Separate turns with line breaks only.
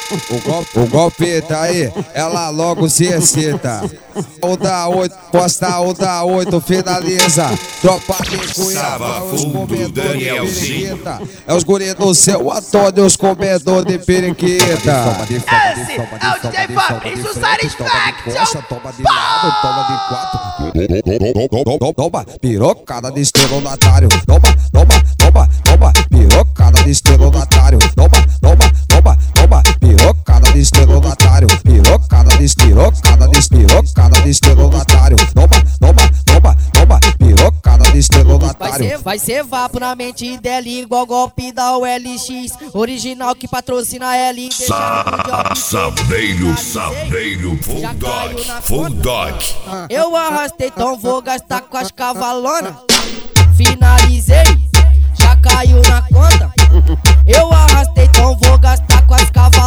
O golpe tá aí, ela logo se excita. O da 8, posta o da 8, finaliza. Tropa de Cuiabá, os comedores de periquita. É os guri do seu Antônio, os comedores de periquita.
Esse é o DJ Fabrício Satisfaction.
Toma de lado, toma de quatro. Toma, pirocada de estelionatário. Toma, pirocada de estelionatário. Toma, pirocada de estelionatário. Pirocada de estelionatário. Toma, pirocada de estelionatário.
Vai ser vapo na mente dela, igual golpe da OLX. Original que patrocina L.
Saveiro, full dog.
Eu arrastei, então vou gastar com as cavalonas. Finalizei, já caiu na conta. Eu arrastei, então vou gastar com as cavalonas.